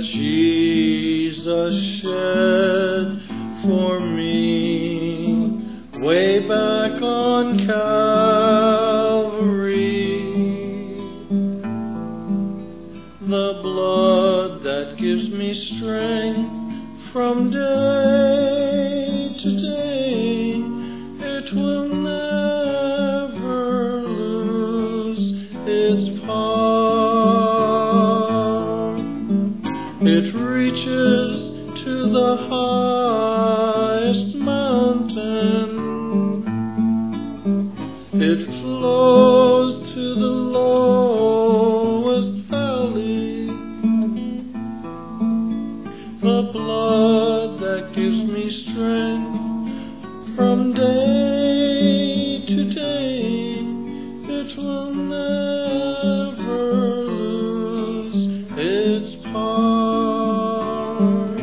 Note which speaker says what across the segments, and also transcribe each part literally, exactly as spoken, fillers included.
Speaker 1: Jesus shed for me way back on Calvary. The blood that gives me strength from day to day, it will never lose its power. It reaches to the highest mountain. It flows to the lowest valley. The blood that gives me strength from day to day, it will never lose its power.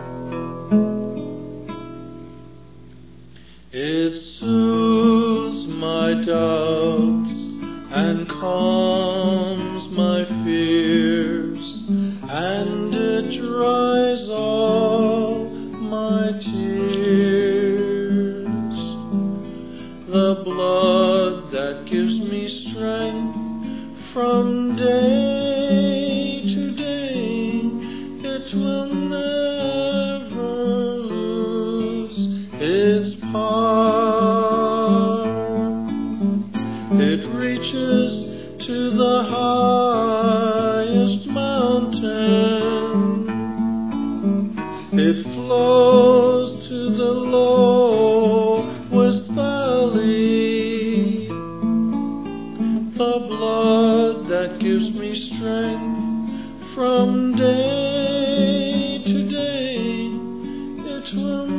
Speaker 1: It soothes my doubts and calms my fears, and it dries all my tears. The blood that gives me strength from day to day, it will never lose its power. It reaches to the highest mountain. It flows to the lowest valley. The blood that gives me strength from day to day, it will